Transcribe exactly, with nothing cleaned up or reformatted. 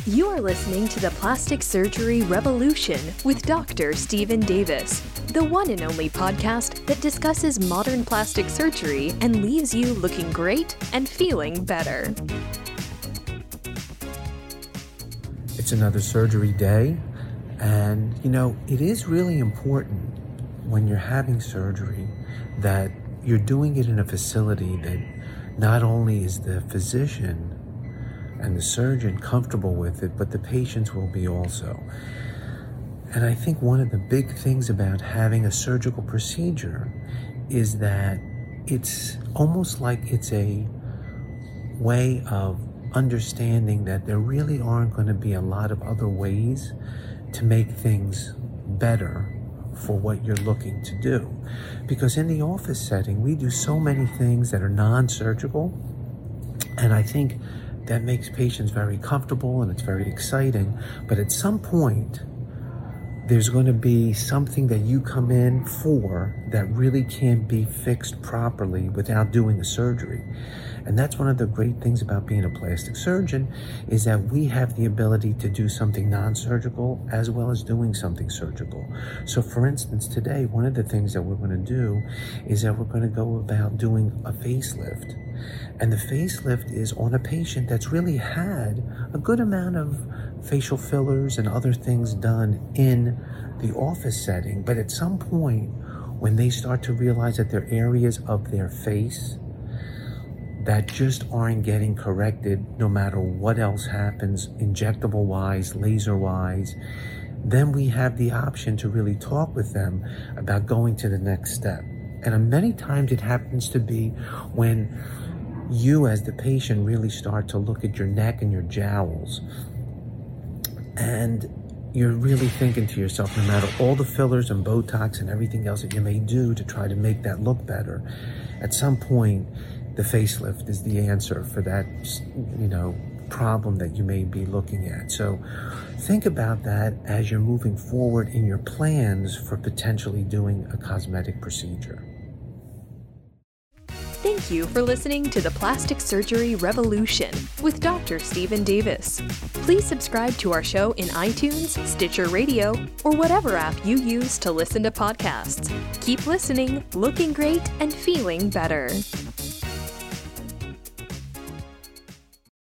You are listening to the Plastic Surgery Revolution with Doctor Stephen Davis, the one and only podcast that discusses modern plastic surgery and leaves you looking great and feeling better. It's another surgery day, and you know, it is really important when you're having surgery that you're doing it in a facility that not only is the physician and the surgeon comfortable with it, but the patients will be also. And I think one of the big things about having a surgical procedure is that it's almost like it's a way of understanding that there really aren't going to be a lot of other ways to make things better for what you're looking to do. Because in the office setting, we do so many things that are non-surgical, and I think that makes patients very comfortable and it's very exciting. But at some point, there's going to be something that you come in for that really can't be fixed properly without doing a surgery. And that's one of the great things about being a plastic surgeon, is that we have the ability to do something non-surgical as well as doing something surgical. So for instance, today, one of the things that we're going to do is that we're going to go about doing a facelift. And the facelift is on a patient that's really had a good amount of facial fillers and other things done in the office setting. But at some point, when they start to realize that there are areas of their face that just aren't getting corrected no matter what else happens, injectable-wise, laser-wise, then we have the option to really talk with them about going to the next step. And many times it happens to be when you as the patient really start to look at your neck and your jowls, and you're really thinking to yourself, no matter all the fillers and Botox and everything else that you may do to try to make that look better, at some point, the facelift is the answer for that, you know, problem that you may be looking at. So think about that as you're moving forward in your plans for potentially doing a cosmetic procedure. Thank you for listening to the Plastic Surgery Revolution with Doctor Stephen Davis. Please subscribe to our show in iTunes, Stitcher Radio, or whatever app you use to listen to podcasts. Keep listening, looking great, and feeling better.